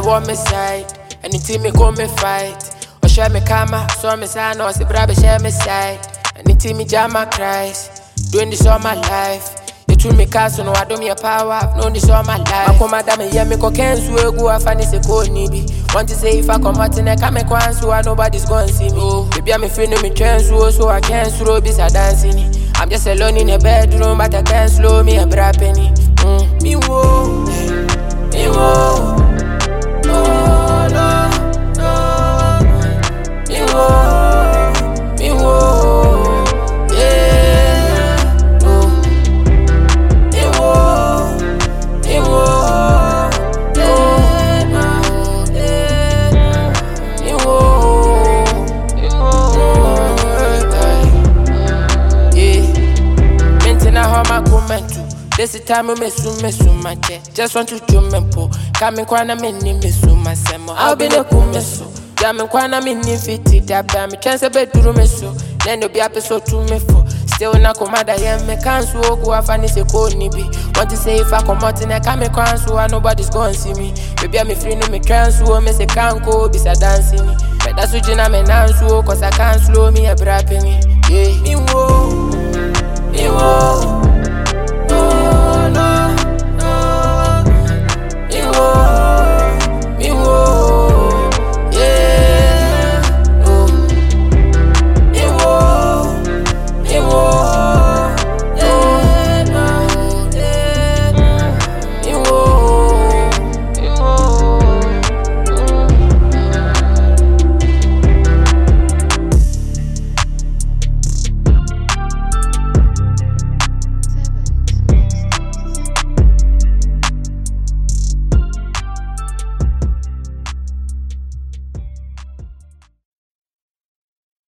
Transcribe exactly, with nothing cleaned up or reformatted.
for me side. Anything me come me fight. Or share me karma, so me sign or say brother share me side. Anything me jam my cries. Doing this all my life. You treat me castle, no I don't me a power. I've known this all my life. I come out and hear me go cancel. Go I find this a cold nibi. Want to say if I come out and I come and so I nobody's gonna see me. Oh, baby I'm a friend of me transfer, so I can't slow this I dancing. I'm just alone in a bedroom, but I can't slow me a bra penny. Mm. Me whoa, me whoa, no no no. Me whoa, me whoa, yeah, no. Me whoa, me whoa, yeah, no, yeah. Me whoa, me whoa, yeah. Maintain a home I come to. This time I miss you, miss you, my jet. Just want to do me po. Coming quite a mini miss you, my semo. I'll be the kumeso. Jamming quite a mini fitted that by me chance a bedroom so. Then you'll be episode to me for. Still na come out I am me cancel. Go off and it's a cold nibi. Want to say if I come out and I come cancel, nobody's gonna see me. Baby I'm a free no me cancel. Me say can't go, be a dancing. But that's what you know me now, cause I can't slow me a bra penny. Yeah, me whoa, me whoa.